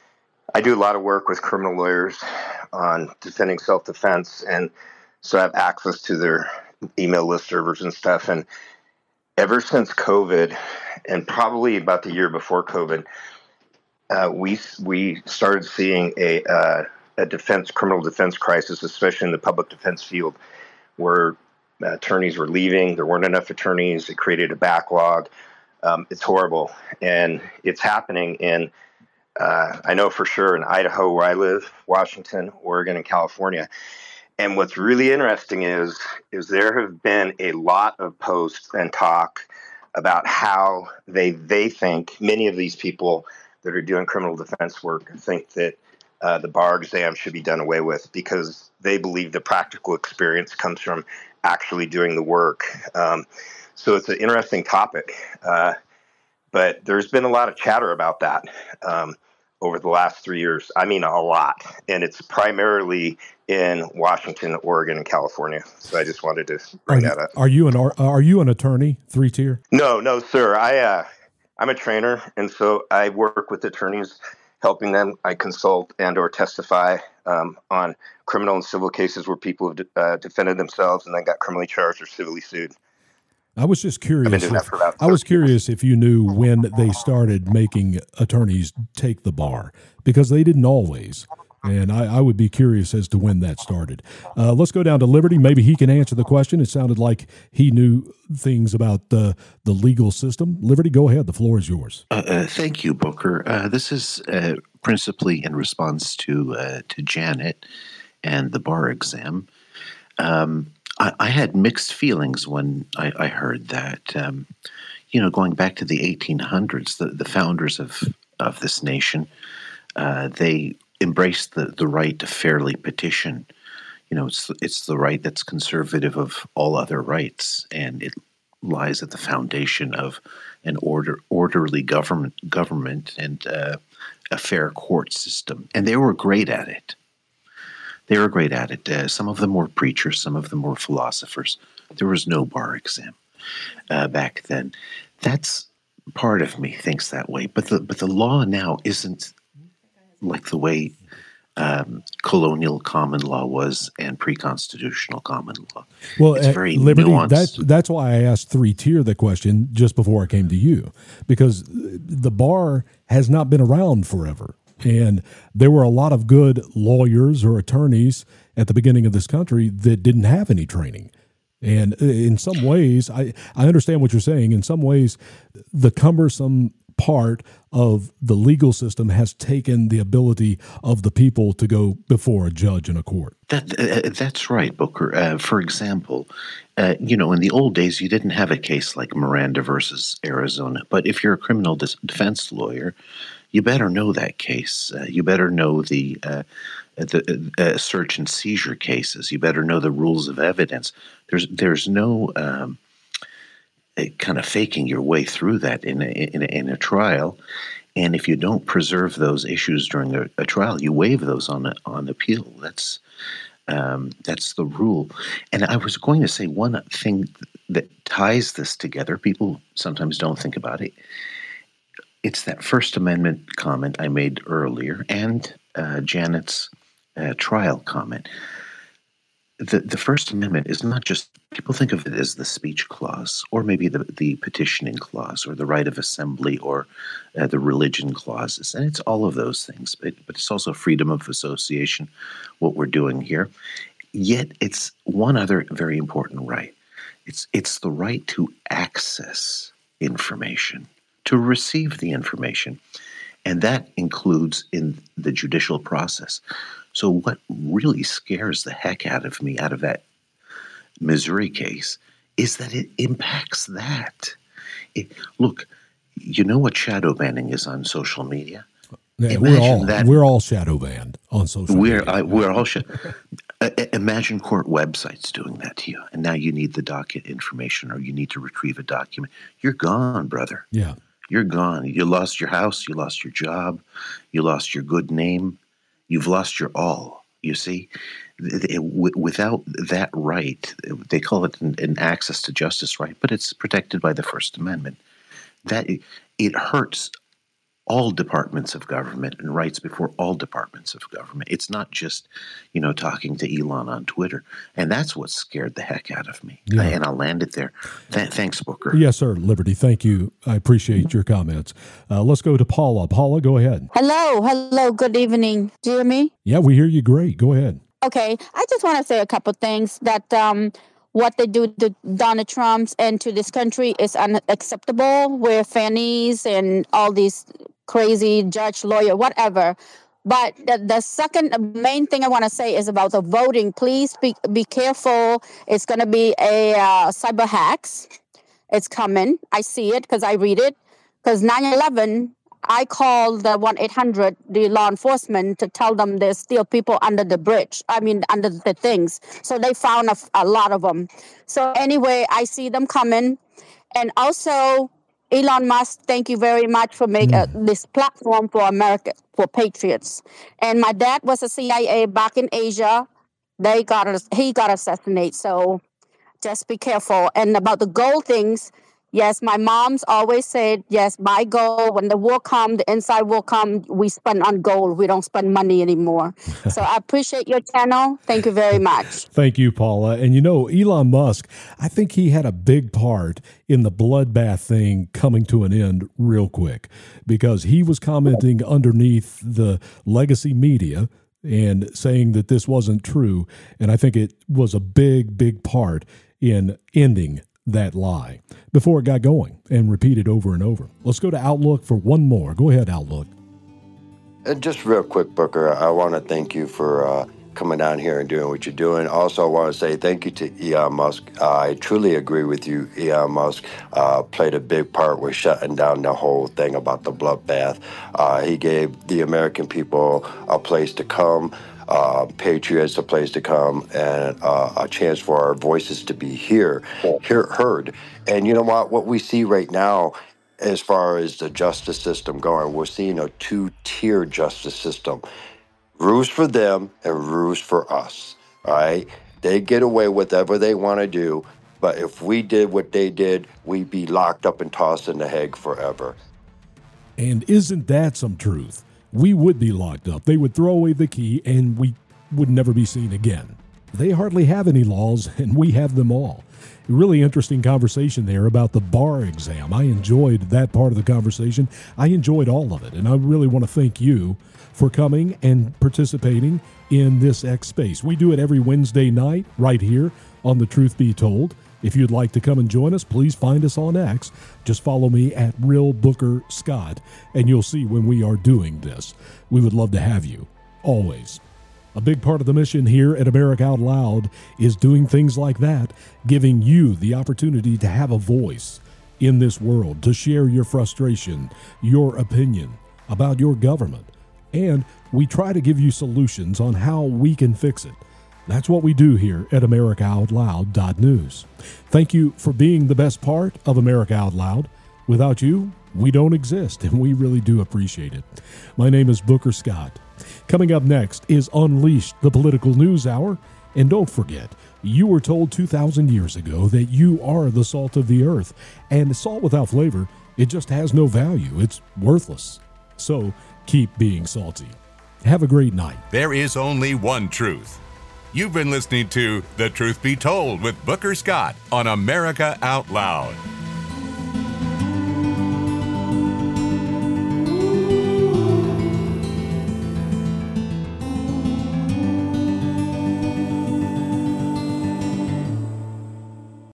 I do a lot of work with criminal lawyers on defending self-defense, and so I have access to their email list servers and stuff. And ever since COVID, and probably about the year before COVID, uh, we we started seeing a uh, a defense, criminal defense crisis, especially in the public defense field, where uh, attorneys were leaving. There weren't enough attorneys. It created a backlog. Um, it's horrible, and it's happening in. Uh, I know for sure in Idaho, where I live, Washington, Oregon, and California. And what's really interesting is, is there have been a lot of posts and talk about how they they think, many of these people that are doing criminal defense work think that uh, the bar exam should be done away with because they believe the practical experience comes from actually doing the work. Um, so it's an interesting topic. Uh, but there's been a lot of chatter about that um, over the last three years. I mean, a lot. And it's primarily in Washington, Oregon, and California. So I just wanted to bring Are that you, up. are you an are, are you an attorney? Three tier? No, no, sir. I uh, I'm a trainer, and so I work with attorneys, helping them. I consult and or testify um, on criminal and civil cases where people have de- uh, defended themselves and then got criminally charged or civilly sued. I was just curious. I've been doing if, that for about I was curious if you knew when they started making attorneys take the bar, because they didn't always. And I, I would be curious as to when that started. Uh, let's go down to Liberty. Maybe he can answer the question. It sounded like he knew things about the the legal system. Liberty, go ahead. The floor is yours. Uh, uh, thank you, Booker. Uh, this is uh, principally in response to uh, to Janet and the bar exam. Um, I, I had mixed feelings when I, I heard that. Um, you know, going back to the eighteen hundreds, the, the founders of of this nation, uh, they embraced the, the right to fairly petition. You know, it's it's the right that's conservative of all other rights, and it lies at the foundation of an order orderly government government and uh, a fair court system. And they were great at it. They were great at it. Uh, some of them were preachers, some of them were philosophers. There was no bar exam uh, back then. That's part of me thinks that way, but the but the law now isn't like the way um, colonial common law was and pre-constitutional common law. Well, it's uh, very Liberty, nuanced. that's, that's why I asked three-tier the question just before I came to you, because the bar has not been around forever. And there were a lot of good lawyers or attorneys at the beginning of this country that didn't have any training. And in some ways, I, I understand what you're saying. In some ways, the cumbersome part of the legal system has taken the ability of the people to go before a judge in a court. That, uh, that's right, Booker. Uh, for example, uh, you know, in the old days, you didn't have a case like Miranda versus Arizona. But if you're a criminal dis- defense lawyer, you better know that case. Uh, you better know the uh, the uh, search and seizure cases. You better know the rules of evidence. There's there's no um, kind of faking your way through that in a, in a, in a trial. And if you don't preserve those issues during a, a trial, you waive those on a, on appeal. That's um, that's the rule. And I was going to say one thing that ties this together. People sometimes don't think about it. It's that First Amendment comment I made earlier, and uh, Janet's uh, trial comment. The the First Amendment is not just, people think of it as the speech clause, or maybe the, the petitioning clause, or the right of assembly, or uh, the religion clauses. And it's all of those things, but, but it's also freedom of association, what we're doing here. Yet it's one other very important right. It's it's the right to access information, to receive the information. And that includes in the judicial process. So what really scares the heck out of me out of that Missouri case is that it impacts that. It, look, you know what shadow banning is on social media? Yeah, we're all that, we're all shadow banned on social we're, media. I, we're all sh- uh, imagine court websites doing that to you, and now you need the docket information, or you need to retrieve a document. You're gone, brother. Yeah. You're gone. You lost your house. You lost your job. You lost your good name. You've lost your all. You see, without that right, they call it an, an access to justice right, but it's protected by the First Amendment. That it hurts all departments of government and rights before all departments of government. It's not just, you know, talking to Elon on Twitter. And that's what scared the heck out of me. Yeah. And I'll land it there. Th- thanks, Booker. Yes, sir. Liberty. Thank you. I appreciate your comments. Uh, let's go to Paula. Paula, go ahead. Hello. Hello. Good evening. Do you hear me? Yeah, we hear you great. Go ahead. Okay. I just want to say a couple things that um, what they do to Donald Trump and to this country is unacceptable. We're fannies and all these crazy judge, lawyer, whatever. But the, the second main thing I want to say is about the voting. Please be, be careful. It's going to be a uh, cyber hacks. It's coming. I see it because I read it. Because nine eleven, I called the one eight hundred, the law enforcement, to tell them there's still people under the bridge. I mean, under the things. So they found a, a lot of them. So anyway, I see them coming. And also, Elon Musk, thank you very much for making uh, this platform for America, for patriots. And my dad was a C I A back in Asia. They got he got assassinated. So just be careful. And about the gold things, Yes, my mom's always said, yes, buy gold. When the war come, the inside will come, we spend on gold. We don't spend money anymore. So I appreciate your channel. Thank you very much. Thank you, Paula. And you know, Elon Musk, I think he had a big part in the bloodbath thing coming to an end real quick, because he was commenting underneath the legacy media and saying that this wasn't true. And I think it was a big, big part in ending that lie before it got going and repeated over and over. Let's go to Outlook for one more. Go ahead, Outlook. And just real quick, Booker, I want to thank you for uh, coming down here and doing what you're doing. Also, I want to say thank you to Elon Musk. Uh, I truly agree with you. Elon Musk uh, played a big part with shutting down the whole thing about the bloodbath. Uh, he gave the American people a place to come, uh, patriots a place to come, and uh, a chance for our voices to be here, hear, heard. And you know what? What we see right now, as far as the justice system going, we're seeing a two-tier justice system. Rules for them and rules for us, all right? They get away with whatever they want to do, but if we did what they did, we'd be locked up and tossed in the Hague forever. And isn't that some truth? We would be locked up. They would throw away the key and we would never be seen again. They hardly have any laws, and we have them all. A really interesting conversation there about the bar exam. I enjoyed that part of the conversation. I enjoyed all of it, and I really want to thank you for coming and participating in this X Space. We do it every Wednesday night right here on The Truth Be Told. If you'd like to come and join us, please find us on X. Just follow me at Real Booker Scott, and you'll see when we are doing this. We would love to have you, always. A big part of the mission here at America Out Loud is doing things like that, giving you the opportunity to have a voice in this world, to share your frustration, your opinion about your government. And we try to give you solutions on how we can fix it. That's what we do here at America Out Loud dot news. Thank you for being the best part of America Out Loud. Without you, we don't exist, and we really do appreciate it. My name is Booker Scott. Coming up next is Unleashed, the Political News Hour. And don't forget, you were told two thousand years ago that you are the salt of the earth. And salt without flavor, it just has no value. It's worthless. So keep being salty. Have a great night. There is only one truth. You've been listening to The Truth Be Told with Booker Scott on America Out Loud.